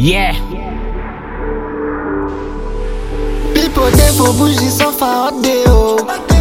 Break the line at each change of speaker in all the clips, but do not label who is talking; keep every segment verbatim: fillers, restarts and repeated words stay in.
Yeah.
People dey for bush, dey suffer hot day oh.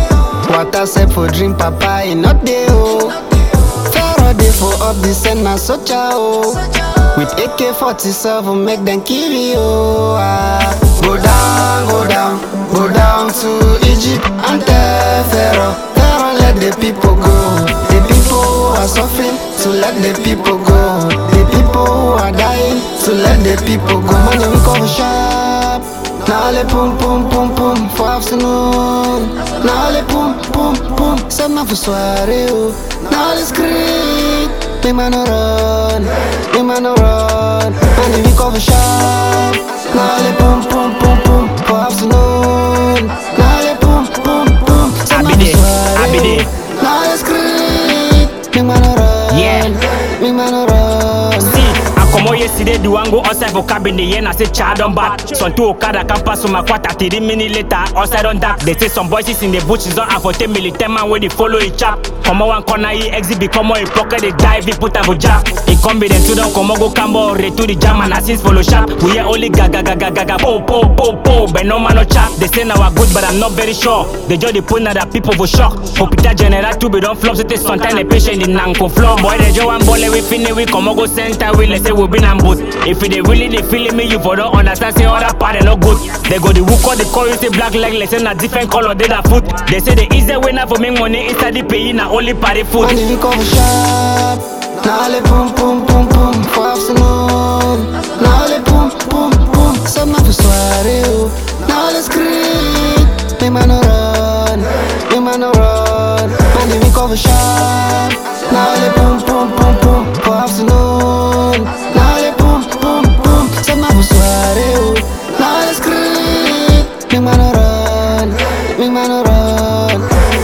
Water sep for drink, papa e not dey oh. Pharaoh dey for up the send na soldier oh. With A K forty-seven make them kill you oh. Ah. Go down, go down, go down to Egypt and tell Pharaoh. Pharaoh let the people go. The people who are suffering, to let the people go. The people who are dying, to let the people go. Money we cover sharp. Now le pum pum pum pum for afternoon. Now le pum pum pum send me for soirée oh. Now le street, me man no run, me man no run. Money we cover sharp. Now le pum pum pum pum for afternoon. Now le pum pum pum send me for soirée oh. Now le street, me man no run,
Yeah.
me man no run.
See, I come out yesterday, do one go outside for cabinet, yeah, I say child on back. Some two Okada can pass on my quarter, thirty minutes later, outside on that. They say some boys is in the bushes on for ten million, ten man where they follow each chap. Come on one corner, he exit, become in pocket, they dive, he put a for jack. He come be them to them, come on go cambo, re to the jam, and assist follow sharp. We are only gaga gaga gaga, po po po po, but no man no chat. They say now are good, but I'm not very sure. They just the point that people for shock. Hospital general to be don't flop, so they sometimes the patient in Nanko floor. Boy, they just one ball, we finish, we come on go center, we let's say we been ambush. If they really they feeling me, you for don't understand, say other part they no good. They go the wook or the call, you say black leg, let's say na different color, they da foot. They say the easy way now for me money inside the pay, na only party food.
Money we cover sharp. Now le pum pum pum pum for afternoon. Now le pum pum pum send me for soirée oh. Now le street, me man no run, me man no run. Money we cover sharp. Now le pum pum pum pum for afternoon. Now le pum pum pum send me for soirée oh. Now le street, me man no run, me man no run.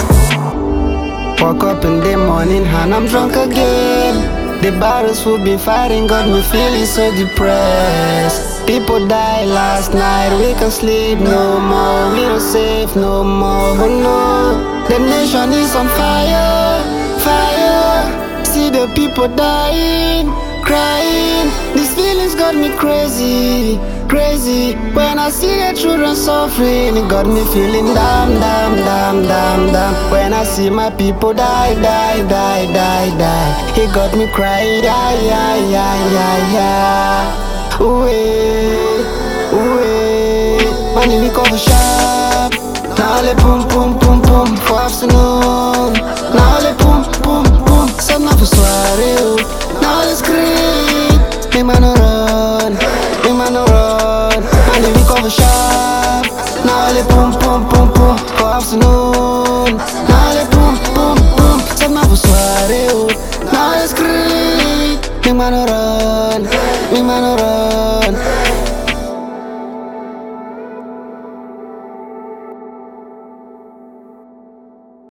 Woke up in the morning and I'm drunk again. The battles we've been fighting got me feeling so depressed. People died last night, we can sleep no more. We don't safe no more, oh no. The nation is on fire, fire. See the people dying, crying. These feelings got me crazy, crazy. When I see the children suffering, it got me feeling down, down, down, down, down. When I see my people die, die, die, die, die, it got me crying, yeah, yeah, yeah, yeah, yeah. Ooh, eh, ooh, eh. Money we cover sharp. Now le pum pum pum pum for afternoon. Now le pum pum pum send me for soirée oh. Now le street, me man no run, me man no run. Money we cover sharp. Now le pum pum pum pum for afternoon. Now le pum pum pum send me for soirée oh. Now le street, me man no run, me man no run.